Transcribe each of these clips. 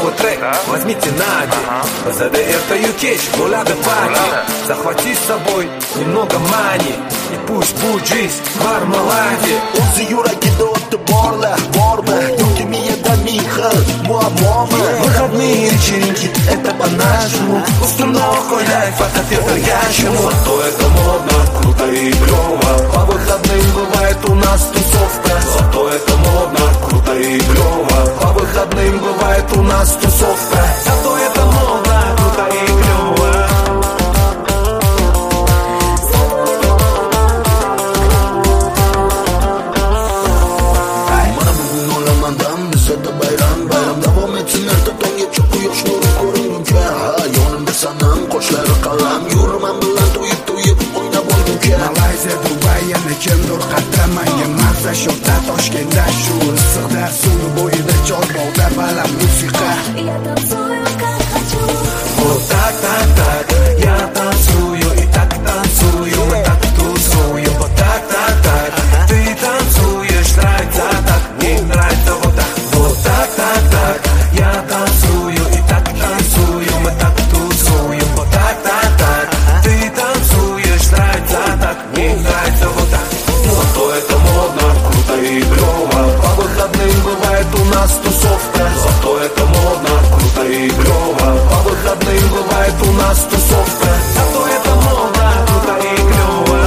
такой трек, возьмите Нади. ЗДР Юкеч, гуляда пати. Захвати с собой немного мани, и пусть будет жизнь в мармеладе. O'zi yuragida o'ti bormi? Yoki miyada ming xil muammomi? Выходные вечеринки, это по-нашему. Установку лайф, отвергающему. Зато это модно, круто и клево. По выходным бывает у нас тусовка. Зато это модно, круто и клево. По выходным бывает у нас тусовка. Зато это модно, круто и клево. Mana bugun olamandan bizada bayram davom etsin erta tonggacha quyosh nuri ko'ringuncha. Yonimda sanam qoshlari qalam yuraman bilan to'yib o'ynab olguncha. Malayziya, Dubay, yana kimdir qatlamanga marza shota Toshkentda shu issiqda suv bo'yida chorbog'da baland musiqa. Вот так, так, так, я танцую и так танцую, мы так тусуем. Вот так, так, так, ты танцуешь, нравится так, мне нравится вот так. Вот так, так, так, я танцую и так танцую, мы так тусуем. Вот так, так, так, ты танцуешь, нравится так, мне нравится вот так. Зато это модно, круто и клево. По выходным бывает у нас тусовка. Зато это модно, круто и клево. По выходным бывает у нас тусовка. Зато это модно, круто и клево.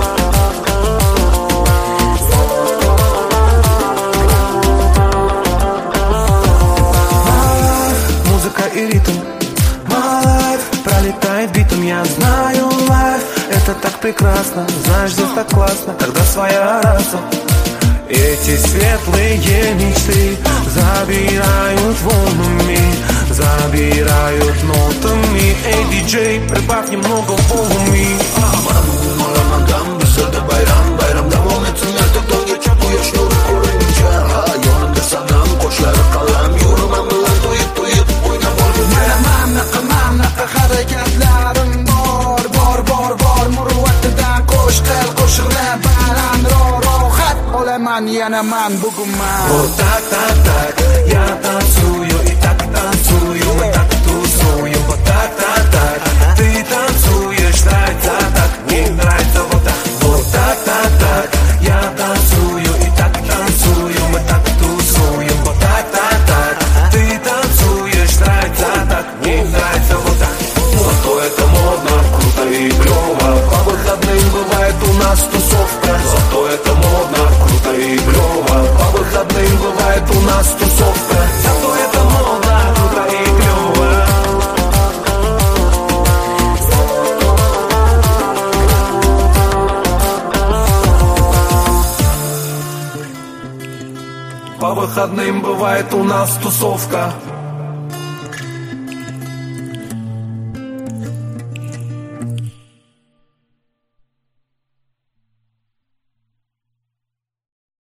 Музыка и ритм, my life пролетает битом, я знаю лайф. Это так прекрасно, знаешь, здесь так классно, когда своя раса. Эти светлые мечты забирают волнами, забирают нотами. Эй, диджей, прибавь немного волны. Mana bugun olamandan bizada bayram davom etsin erta tonggacha quyosh nuri ko'ringuncha. Yonimda sanam qoshlari qalam yuraman bilan to'yib o'ynab olguncha. Mamlaqa harakatlarim bor muruvvatidan qo'shiqlar balandroq rohat olaman yana man bugun man. Вот так, так, так, я танцую и так танцую, мы так тусуем. Вот так, так, так, ты танцуешь, нравится так, мне нравится вот так. Вот так, так, так, я танцую и так танцую, мы так тусуем. Вот так, так, так, ты танцуешь, нравится так, мне нравится вот так. Зато это модно, круто и клево. По выходным бывает у нас тусовка. Зато это модно, круто и клево. По выходным бывает у нас тусовка. Зато это модно, круто и клево. По выходным бывает у нас тусовка.